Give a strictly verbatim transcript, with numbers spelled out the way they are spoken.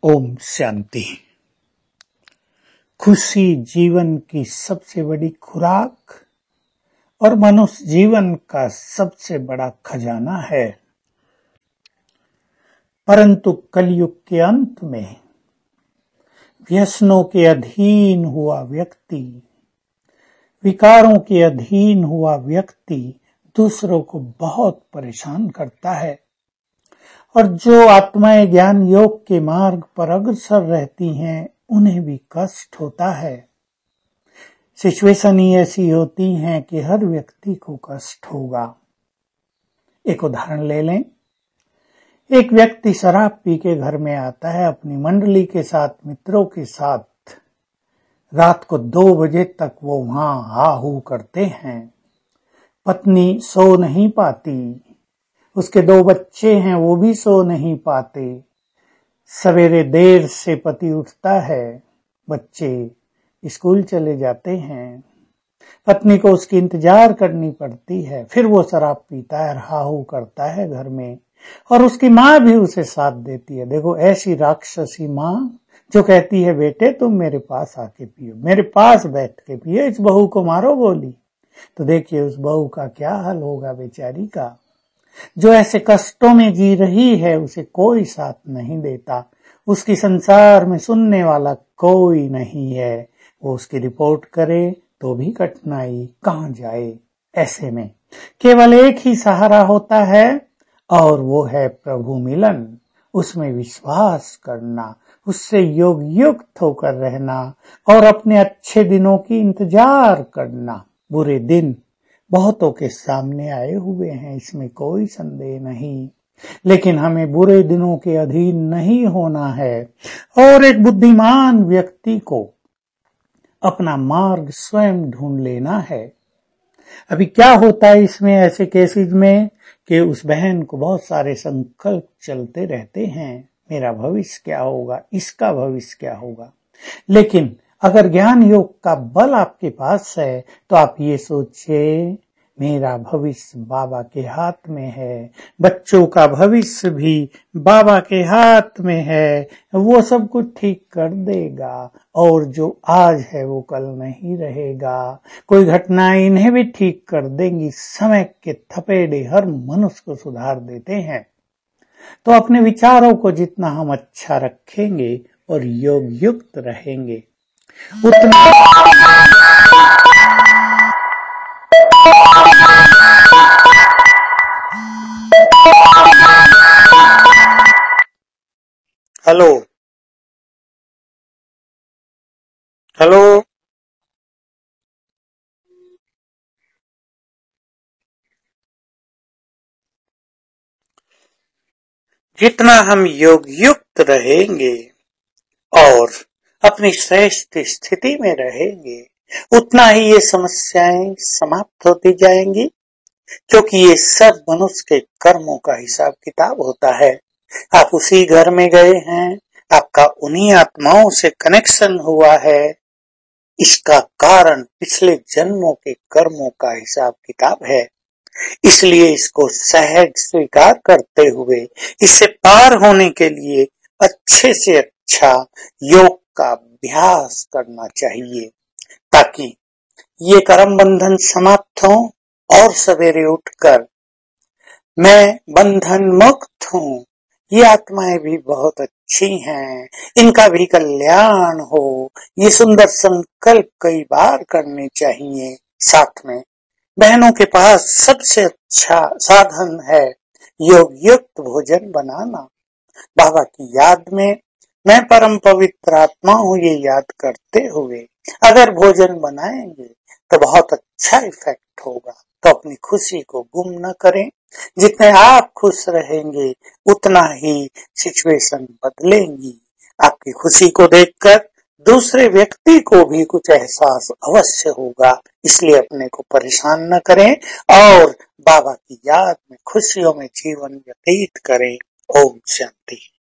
ओम शांति। खुशी जीवन की सबसे बड़ी खुराक और मनुष्य जीवन का सबसे बड़ा खजाना है। परंतु कलयुग के अंत में व्यसनों के अधीन हुआ व्यक्ति, विकारों के अधीन हुआ व्यक्ति दूसरों को बहुत परेशान करता है, और जो आत्माएं ज्ञान योग के मार्ग पर अग्रसर रहती हैं उन्हें भी कष्ट होता है। सिचुएशन ही ऐसी होती हैं कि हर व्यक्ति को कष्ट होगा। एक उदाहरण ले लें। एक व्यक्ति शराब पी के घर में आता है, अपनी मंडली के साथ, मित्रों के साथ। रात को दो बजे तक वो वहां हा हू करते हैं। पत्नी सो नहीं पाती, उसके दो बच्चे हैं वो भी सो नहीं पाते। सवेरे देर से पति उठता है, बच्चे स्कूल चले जाते हैं, पत्नी को उसकी इंतजार करनी पड़ती है। फिर वो शराब पीता है, हाहू करता है घर में, और उसकी माँ भी उसे साथ देती है। देखो, ऐसी राक्षसी माँ जो कहती है बेटे तुम मेरे पास आके पियो, मेरे पास बैठ के पियो, इस बहू को मारो गोली। तो देखिए उस बहू का क्या हाल होगा बेचारी का। जो ऐसे कष्टों में जी रही है उसे कोई साथ नहीं देता, उसकी संसार में सुनने वाला कोई नहीं है। वो उसकी रिपोर्ट करे तो भी कठिनाई, कहां जाए। ऐसे में केवल एक ही सहारा होता है और वो है प्रभु मिलन। उसमें विश्वास करना, उससे योग युक्त होकर रहना और अपने अच्छे दिनों की इंतजार करना। बुरे दिन बहुतों के सामने आए हुए हैं, इसमें कोई संदेह नहीं, लेकिन हमें बुरे दिनों के अधीन नहीं होना है और एक बुद्धिमान व्यक्ति को अपना मार्ग स्वयं ढूंढ लेना है। अभी क्या होता है इसमें, ऐसे केसेस में, कि उस बहन को बहुत सारे संकल्प चलते रहते हैं, मेरा भविष्य क्या होगा, इसका भविष्य क्या होगा। लेकिन अगर ज्ञान योग का बल आपके पास है तो आप ये सोचिए मेरा भविष्य बाबा के हाथ में है, बच्चों का भविष्य भी बाबा के हाथ में है, वो सब कुछ ठीक कर देगा, और जो आज है वो कल नहीं रहेगा। कोई घटनाएं इन्हें भी ठीक कर देंगी। समय के थपेड़े हर मनुष्य को सुधार देते हैं। तो अपने विचारों को जितना हम अच्छा रखेंगे और योग युक्त रहेंगे उतना हेलो हेलो जितना हम योग युक्त रहेंगे और अपनी श्रेष्ठ स्थिति में रहेंगे उतना ही ये समस्याएं समाप्त होती जाएंगी, क्योंकि ये सब मनुष्य के कर्मों का हिसाब किताब होता है। आप उसी घर में गए हैं, आपका उन्हीं आत्माओं से कनेक्शन हुआ है, इसका कारण पिछले जन्मों के कर्मों का हिसाब किताब है। इसलिए इसको सहज स्वीकार करते हुए इससे पार होने के लिए अच्छे से अच्छा योग का अभ्यास करना चाहिए, ताकि ये कर्म बंधन समाप्त हो और सवेरे उठकर मैं बंधन मुक्त हूँ, ये आत्माएं भी बहुत अच्छी हैं, इनका भी कल्याण हो, ये सुंदर संकल्प कई बार करने चाहिए। साथ में बहनों के पास सबसे अच्छा साधन है योग युक्त भोजन बनाना। बाबा की याद में मैं परम पवित्र आत्मा हूँ ये याद करते हुए अगर भोजन बनाएंगे तो बहुत अच्छा इफेक्ट होगा। तो अपनी खुशी को गुम न करें। जितने आप खुश रहेंगे उतना ही सिचुएशन बदलेंगी। आपकी खुशी को देखकर दूसरे व्यक्ति को भी कुछ एहसास अवश्य होगा। इसलिए अपने को परेशान न करें और बाबा की याद में खुशियों में जीवन व्यतीत करें। ओम शांति।